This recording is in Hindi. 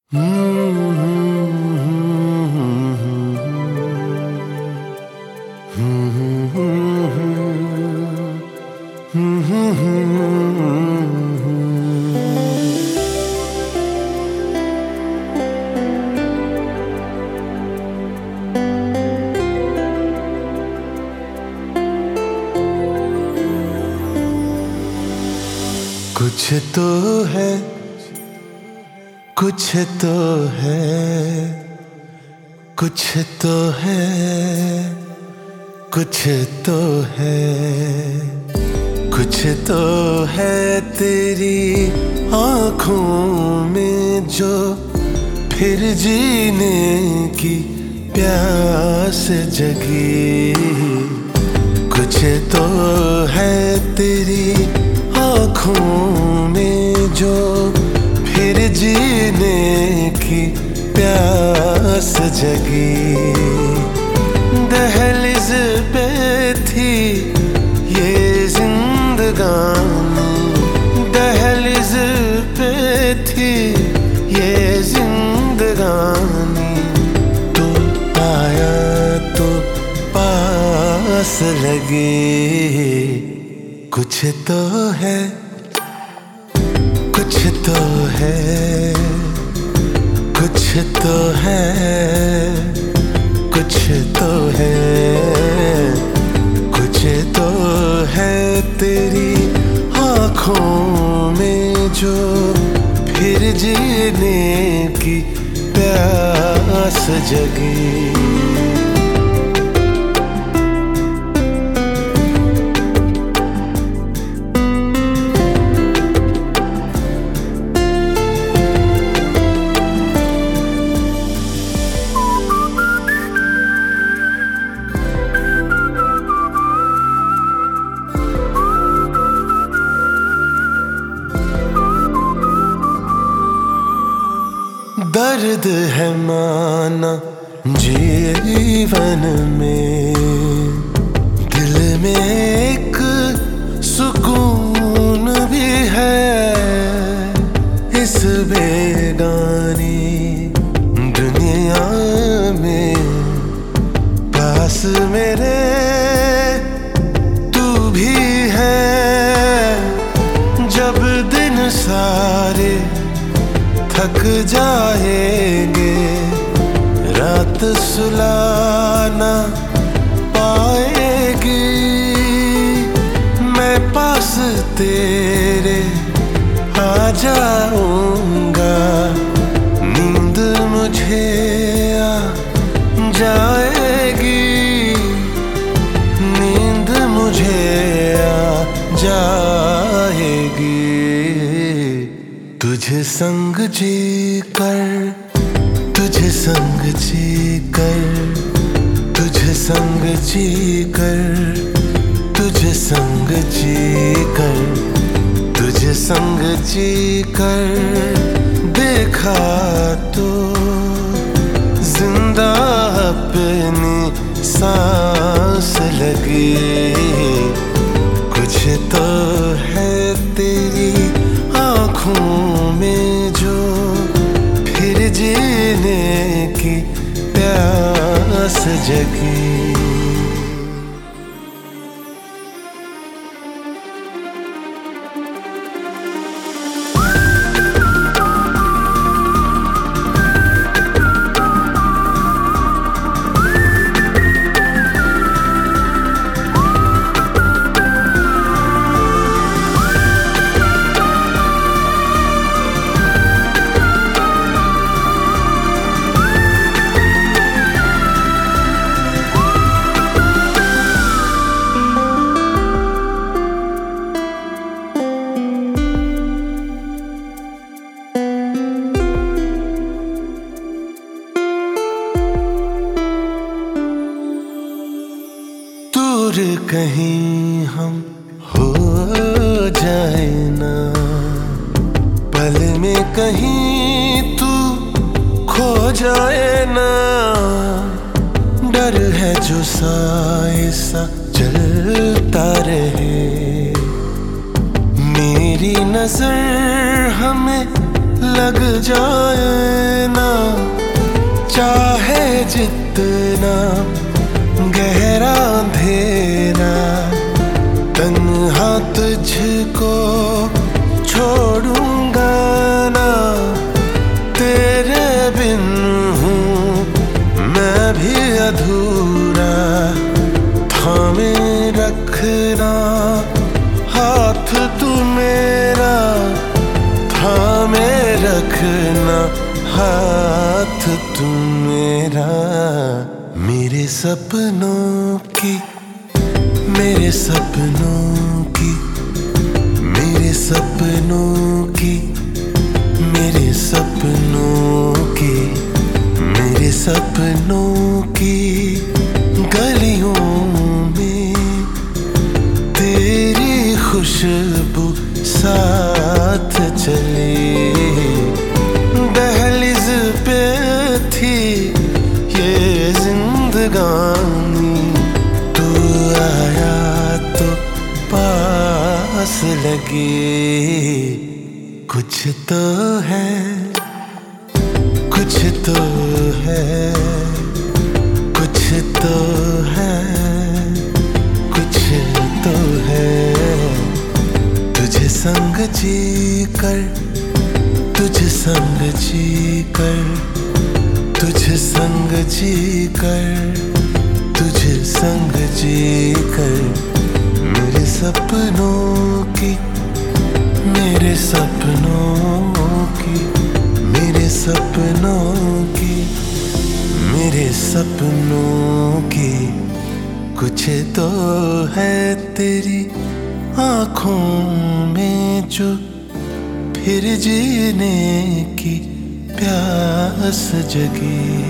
कुछ तो है, कुछ तो है, कुछ तो है, कुछ तो है, कुछ तो है तेरी आँखों में जो फिर जीने की प्यास जगी। कुछ तो है तेरी आँखों में जो फिर जीने की प्यास जगी। दहलीज पे थी ये जिंदगानी, दहलीज पे थी ये जिंदगानी, तो आया तो पास लगे। कुछ तो है, कुछ तो है, कुछ तो है, कुछ तो है, कुछ तो है तेरी आँखों में जो फिर जीने की प्यास जगी। दर्द है माना जीवन में, दिल में एक सुकून भी है। इस बेगानी दुनिया में पास मेरे तू भी है। जब दिन सारे थक जाएंगे, रात सुलाना पाएगी, मैं पास तेरे आ जाऊंगा। नींद मुझे आ जाएगी, नींद मुझे आ जाएगी। तुझे संग जी कर, तुझे संग जी कर, तुझे संग जी कर, तुझे संग जी कर, तुझे संग जी कर देखा तो जिंदा अपनी सांस लगी। कुछ तो है तेरी आँखों में जो फिर जीने की प्यास जगी। दूर कहीं हम हो जाए ना, पल में कहीं तू खो जाए ना। डर है जो साए सा चलता रहे, मेरी नजर हमें लग जाए। जितना गहरा अंधेरा, तन्हा तुझको छोड़ूंगा ना। तेरे बिन हूँ मैं भी अधूरा, थामे रखना हाथ तू मेरा, थामे रखना हाथ तू मेरा। मेरे सपनों की, मेरे सपनों की, मेरे सपनों की, मेरे सपनों की, मेरे सपनों की गलियों में तेरी खुशबू साथ चले। दहलीज पे थी ये जिंदगानी, तू आया तो पास लगे। कुछ तो है, कुछ तो है, कुछ तो है, कुछ तो है। तुझे संग जी कर, तुझे संग जी कर, तुझे संग जी कर, तुझे संग जी कर। मेरे सपनों की, मेरे सपनों की, मेरे सपनों की, मेरे सपनों की। कुछ तो है तेरी आँखों में जो फिर जीने की प्यास जगी।